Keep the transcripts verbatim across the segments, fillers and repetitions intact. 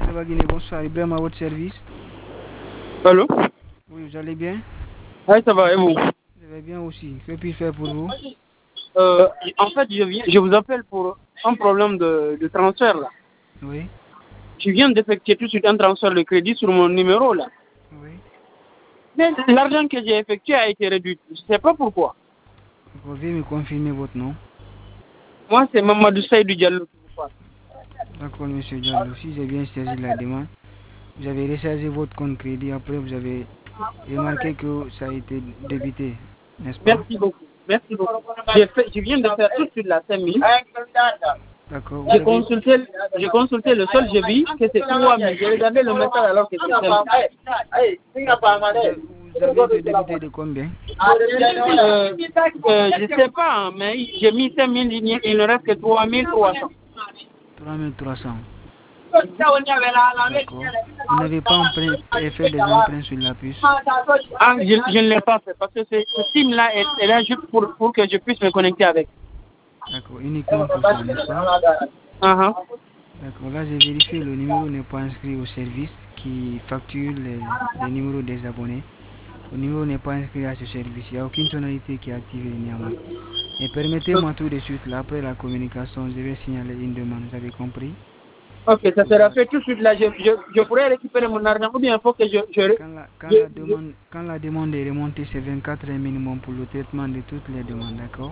Ça va Guinée, bonsoir. Ibrahim à votre service. Allô? Oui, vous allez bien? Oui, ça va, et vous? Je vais bien aussi. Que puis-je faire pour vous? euh, En fait, je, viens, je vous appelle pour un problème de, de transfert, là. Oui. Je viens d'effectuer tout de suite un transfert de crédit sur mon numéro, là. Oui. Mais l'argent que j'ai effectué a été réduit. Je ne sais pas pourquoi. Vous pouvez me confirmer votre nom? Moi, c'est Mamadou Saïdou Diallo qui vous parle. D'accord, monsieur Diallo. Si j'ai bien saisi la demande, vous avez rechargé votre compte crédit. Après, vous avez remarqué que ça a été débité, n'est-ce pas? Merci beaucoup. Merci beaucoup. Fait, je viens de faire tout de suite la cinq mille. D'accord. J'ai consulté, j'ai consulté le sol, j'ai vu que c'est trois mille. J'ai regardé le message alors que c'est cinq mille. Vous avez été débité de combien? euh, euh, Je ne sais pas, hein, mais j'ai mis cinq mille, il ne reste que trois mille trois cents. trois mille trois cents. D'accord. Vous n'avez pas emprunt, fait des emprunts sur la puce? Ah, je, je ne l'ai pas fait parce que ce SIM-là est, est là juste pour, pour que je puisse me connecter avec. D'accord, uniquement pour ça, n'est-ce pas? Uh-huh. D'accord, là j'ai vérifié, le numéro n'est pas inscrit au service qui facture les, les numéros des abonnés. Le numéro n'est pas inscrit à ce service, il n'y a aucune tonalité qui est activée néanmoins. Et permettez-moi tout de suite, là, après la communication, je vais signaler une demande, vous avez compris? Ok, ça sera fait tout de suite là, je, je, je pourrais récupérer mon argent ou bien il faut que je... je, quand, la, quand, je, la demande, quand la demande est remontée, c'est vingt-quatre heures minimum pour le traitement de toutes les demandes, d'accord?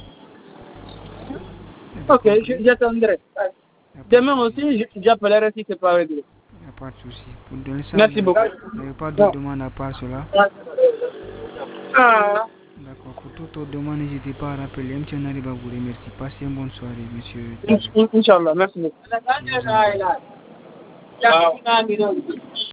Ok, j'attendrai. Demain aussi, j'appellerai si c'est pas réglé. Il n'y a pas de souci. Pour donner ça, Merci beaucoup. vous n'avez pas d'autres demandes à part cela? Ah. D'accord. Pour toute autre demande, n'hésitez pas à rappeler. M T N arrive à vous remercier. Passez une bonne soirée, monsieur. Inch'Allah, merci beaucoup.